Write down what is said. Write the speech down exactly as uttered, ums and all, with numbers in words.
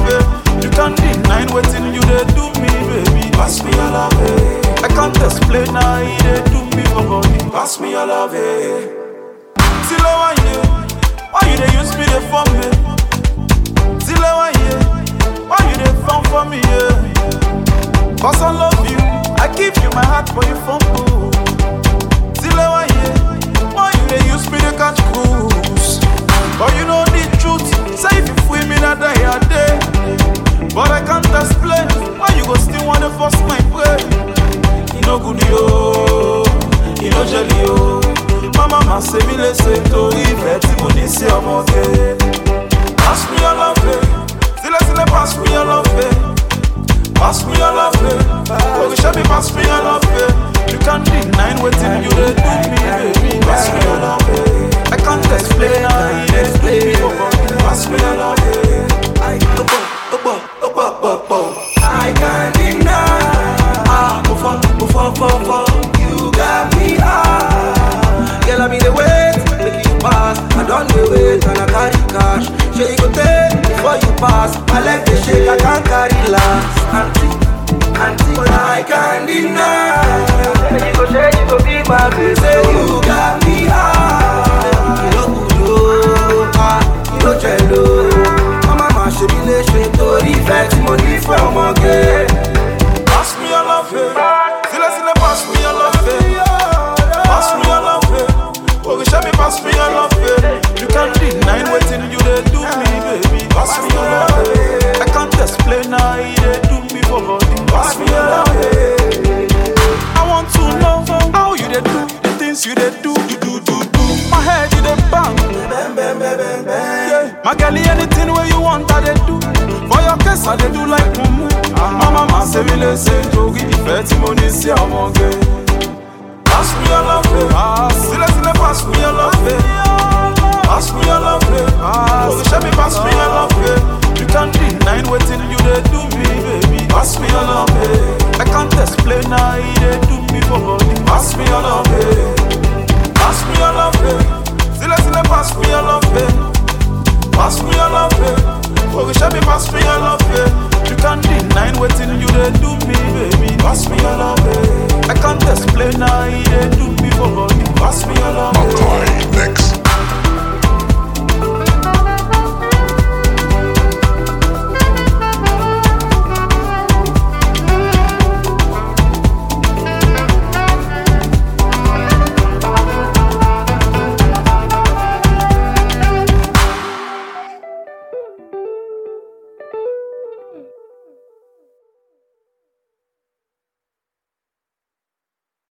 eh. You can't deny waiting you they do me, baby. Pass me your love, eh. I can't explain how you they do me for body. Pass me your love, eh. Till I want you, why you they use me they for me? Till I want you, why you they fun for me, yeah? Cause I love you, I give you my heart for you fumble. Till I want you, why you they use me they catch cruise? But you know the truth, say if you feel me that day a day. But I can't explain why you go still wanna force my prey. You know good yo, you know jelly yo. My mama say me let's say to if it's money say I'm okay. Pass me your love, eh. Still still pass me your love, eh. Pass me your love, eh. Oh, you should be pass me your love, eh. You can't deny waiting you they do me, baby. Pass me your love, eh. I can't explain how you explain me. Pass me your love, eh. I go, go, go, go, go, go, go. I can't deny. Ah, before, before, before, you got me ah. Girl, I be the wait, make you pass. I don't do wait and I carry cash. Sure you go take before you pass. I like the shake, I can't carry last. Auntie, auntie, but I can't deny. You go shake, you go be my baby. Say you got me high. You know good, ah, you know jello. My mama should be the shake to reflect money from again. Pass me your love, eh. Still I still pass me your love, eh. Pass me your love, eh. Oh, you should be pass me your love, eh. You can't deny waiting you they do me, baby. Pass me your love, eh. I can't explain how you they do me for body. Pass me your love, eh. I want to know how you they do the things you they do, you do, do, do. My head you they bang, bang, bang, bang, bang, bang. Yeah, my girlie anything where you want I they do. For your case I they do like mumu. My mama say me let's say to give you money, see I'm okay. Pass me your love, eh. Still, still, pass me your love, eh. Pass me your love, eh. Oh, you should be pass me your love, eh.